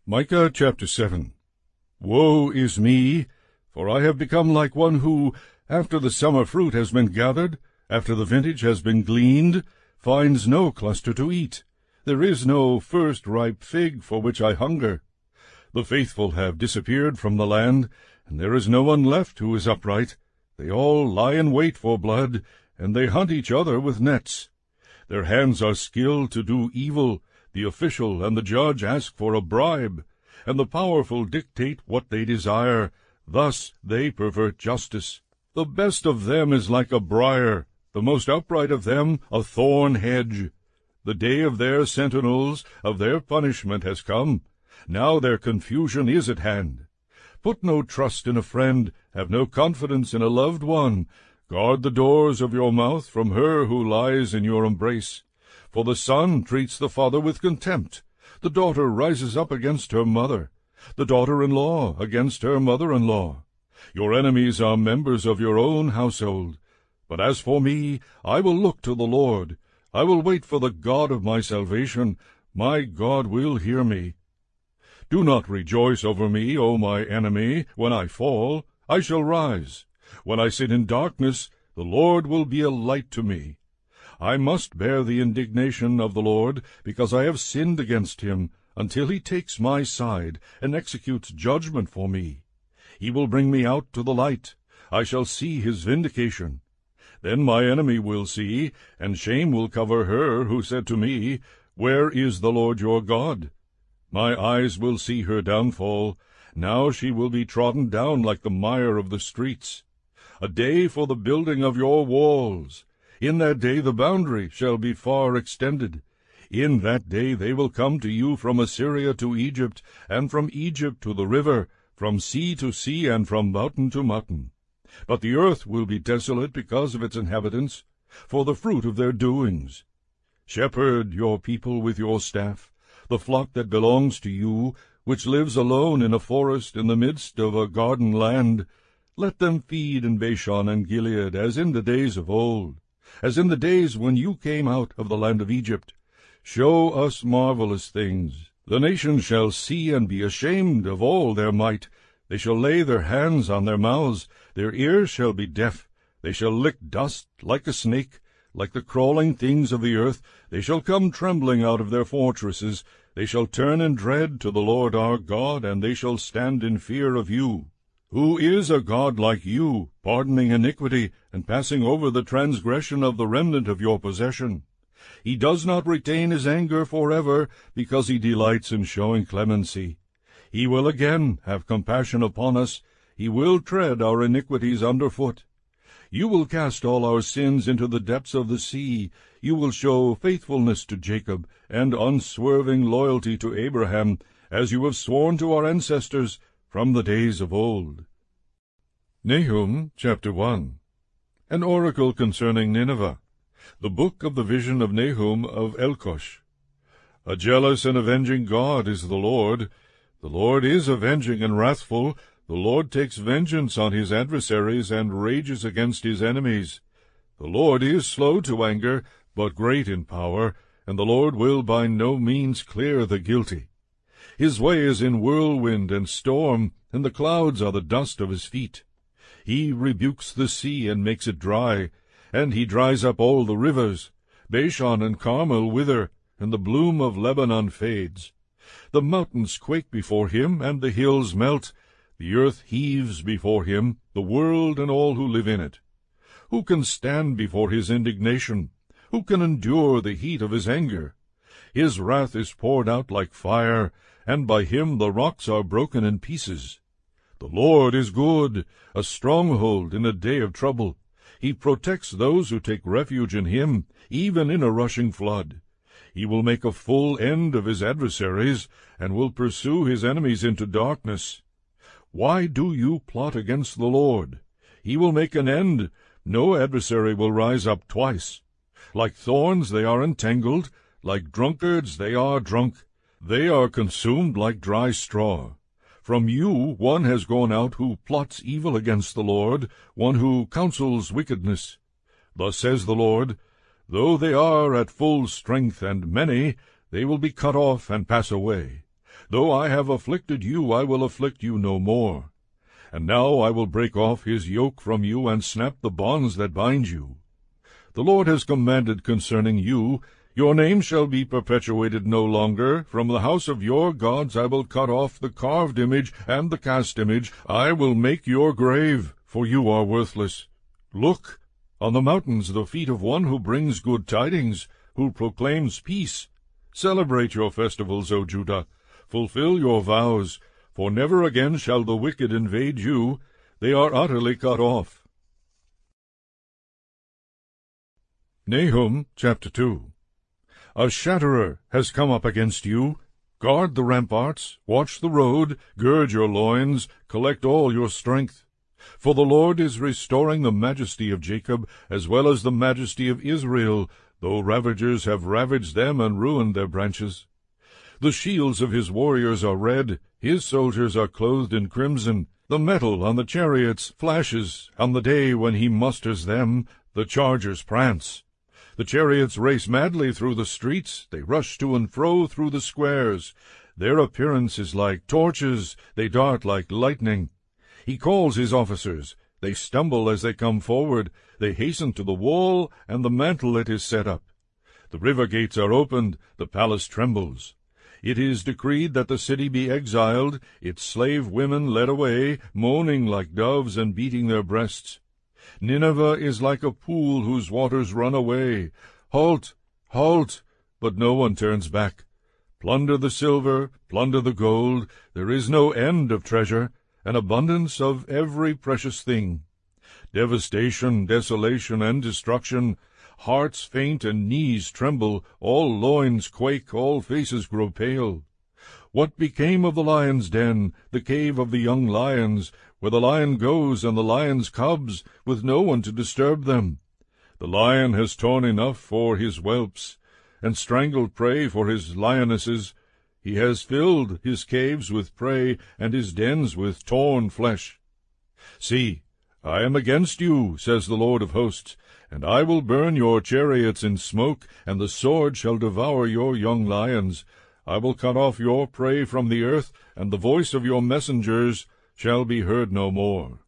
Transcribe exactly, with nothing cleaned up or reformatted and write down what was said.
Micah chapter seven. Woe is me, for I have become like one who, after the summer fruit has been gathered, after the vintage has been gleaned, finds no cluster to eat. There is no first ripe fig for which I hunger. The faithful have disappeared from the land, and there is no one left who is upright. They all lie in wait for blood, and they hunt each other with nets. Their hands are skilled to do evil. The official and the judge ask for a bribe, and the powerful dictate what they desire. Thus they pervert justice. The best of them is like a briar, the most upright of them a thorn hedge. The day of their sentinels, of their punishment, has come. Now their confusion is at hand. Put no trust in a friend, have no confidence in a loved one. Guard the doors of your mouth from her who lies in your embrace. For the son treats the father with contempt. The daughter rises up against her mother. The daughter-in-law against her mother-in-law. Your enemies are members of your own household. But as for me, I will look to the Lord. I will wait for the God of my salvation. My God will hear me. Do not rejoice over me, O my enemy. When I fall, I shall rise. When I sit in darkness, the Lord will be a light to me. I must bear the indignation of the Lord, because I have sinned against him, until he takes my side, and executes judgment for me. He will bring me out to the light. I shall see his vindication. Then my enemy will see, and shame will cover her who said to me, Where is the Lord your God? My eyes will see her downfall. Now she will be trodden down like the mire of the streets. A day for the building of your walls. In that day the boundary shall be far extended. In that day they will come to you from Assyria to Egypt, and from Egypt to the river, from sea to sea, and from mountain to mountain. But the earth will be desolate because of its inhabitants, for the fruit of their doings. Shepherd your people with your staff, the flock that belongs to you, which lives alone in a forest in the midst of a garden land. Let them feed in Bashan and Gilead, as in the days of old, as in the days when you came out of the land of Egypt. Show us marvelous things. The nations shall see and be ashamed of all their might. They shall lay their hands on their mouths. Their ears shall be deaf. They shall lick dust like a snake. Like the crawling things of the earth, they shall come trembling out of their fortresses. They shall turn in dread to the Lord our God, and they shall stand in fear of you. Who is a God like you, pardoning iniquity, and passing over the transgression of the remnant of your possession? He does not retain his anger forever, because he delights in showing clemency. He will again have compassion upon us. He will tread our iniquities under foot. You will cast all our sins into the depths of the sea. You will show faithfulness to Jacob, and unswerving loyalty to Abraham, as you have sworn to our ancestors from the days of old. Nahum chapter one. An oracle concerning Nineveh. The book of the vision of Nahum of Elkosh. A jealous and avenging God is the Lord. The Lord is avenging and wrathful. The Lord takes vengeance on his adversaries and rages against his enemies. The Lord is slow to anger, but great in power, and the Lord will by no means clear the guilty. His way is in whirlwind and storm, and the clouds are the dust of his feet. He rebukes the sea and makes it dry, and he dries up all the rivers. Bashan and Carmel wither, and the bloom of Lebanon fades. The mountains quake before him, and the hills melt. The earth heaves before him, the world and all who live in it. Who can stand before his indignation? Who can endure the heat of his anger? His wrath is poured out like fire, and by him the rocks are broken in pieces. The Lord is good, a stronghold in a day of trouble. He protects those who take refuge in him, even in a rushing flood. He will make a full end of his adversaries, and will pursue his enemies into darkness. Why do you plot against the Lord? He will make an end. No adversary will rise up twice. Like thorns they are entangled, like drunkards they are drunk. They are consumed like dry straw. From you one has gone out who plots evil against the Lord, one who counsels wickedness. Thus says the Lord, Though they are at full strength and many, they will be cut off and pass away. Though I have afflicted you, I will afflict you no more. And now I will break off his yoke from you, and snap the bonds that bind you. The Lord has commanded concerning you, your name shall be perpetuated no longer. From the house of your gods I will cut off the carved image and the cast image. I will make your grave, for you are worthless. Look, on the mountains the feet of one who brings good tidings, who proclaims peace. Celebrate your festivals, O Judah. Fulfill your vows, for never again shall the wicked invade you. They are utterly cut off. Nahum chapter two. A shatterer has come up against you. Guard the ramparts, watch the road, gird your loins, collect all your strength. For the Lord is restoring the majesty of Jacob, as well as the majesty of Israel, though ravagers have ravaged them and ruined their branches. The shields of his warriors are red, his soldiers are clothed in crimson. The metal on the chariots flashes on the day when he musters them. The chargers prance. The chariots race madly through the streets. They rush to and fro through the squares. Their appearance is like torches. They dart like lightning. He calls his officers. They stumble as they come forward. They hasten to the wall, and the mantlet is set up. The river gates are opened. The palace trembles. It is decreed that the city be exiled, its slave women led away, moaning like doves and beating their breasts. Nineveh is like a pool whose waters run away. Halt, halt, but no one turns back. Plunder the silver, plunder the gold. There is no end of treasure, an abundance of every precious thing. Devastation, desolation, and destruction. Hearts faint and knees tremble, all loins quake, all faces grow pale. What became of the lion's den, the cave of the young lions, where the lion goes and the lion's cubs, with no one to disturb them? The lion has torn enough for his whelps, and strangled prey for his lionesses. He has filled his caves with prey, and his dens with torn flesh. See, I am against you, says the Lord of hosts, and I will burn your chariots in smoke, and the sword shall devour your young lions. I will cut off your prey from the earth, and the voice of your messengers shall be heard no more.